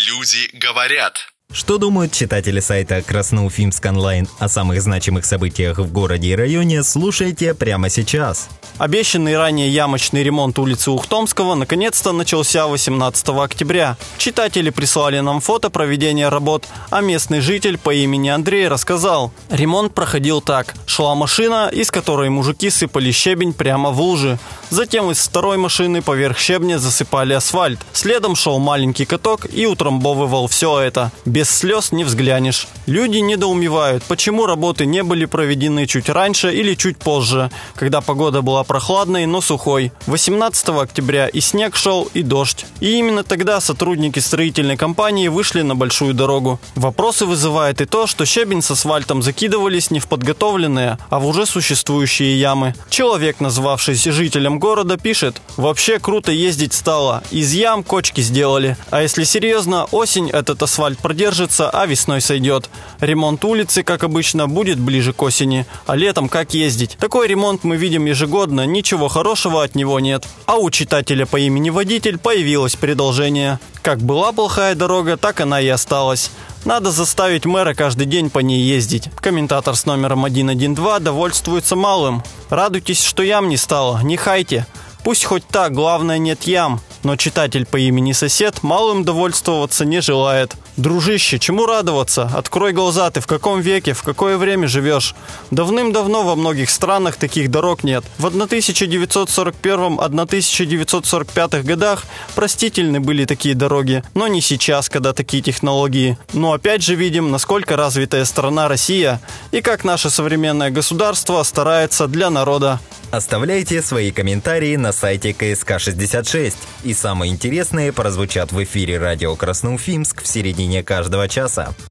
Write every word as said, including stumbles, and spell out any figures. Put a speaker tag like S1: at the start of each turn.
S1: Люди говорят.
S2: Что думают читатели сайта Красноуфимск онлайн о самых значимых событиях в городе и районе, слушайте прямо сейчас.
S3: Обещанный ранее ямочный ремонт улицы Ухтомского наконец-то начался восемнадцатого октября. Читатели прислали нам фото проведения работ, а местный житель по имени Андрей рассказал. Ремонт проходил так. Шла машина, из которой мужики сыпали щебень прямо в лужи. Затем из второй машины поверх щебня засыпали асфальт. Следом шел маленький каток и утрамбовывал все это. Без слез не взглянешь. Люди недоумевают, почему работы не были проведены чуть раньше или чуть позже, когда погода была прохладной, но сухой. восемнадцатого октября и снег шел, и дождь. И именно тогда сотрудники строительной компании вышли на большую дорогу. Вопросы вызывает и то, что щебень с асфальтом закидывались не в подготовленные, а в уже существующие ямы. Человек, назвавшийся жителем города, пишет: «Вообще круто ездить стало. Из ям кочки сделали. А если серьезно, осень этот асфальт продержится, а весной сойдет. Ремонт улицы, как обычно, будет ближе к осени. А летом как ездить? Такой ремонт мы видим ежегодно, ничего хорошего от него нет». А у читателя по имени Водитель появилось предложение. Как была плохая дорога, так она и осталась. Надо заставить мэра каждый день по ней ездить. Комментатор с номером один один два довольствуется малым. Радуйтесь, что ям не стало, не хайте. Пусть хоть так, главное, нет ям. Но читатель по имени Сосед малым довольствоваться не желает. Дружище, чему радоваться? Открой глаза, ты в каком веке, в какое время живешь? Давным-давно во многих странах таких дорог нет. В тысяча девятьсот сорок первом — тысяча девятьсот сорок пятом годах простительны были такие дороги, но не сейчас, когда такие технологии. Но опять же видим, насколько развитая страна Россия и как наше современное государство старается для народа.
S2: Оставляйте свои комментарии на сайте ка эс ка шестьдесят шесть. И самые интересные прозвучат в эфире радио Красноуфимск в середине каждого часа.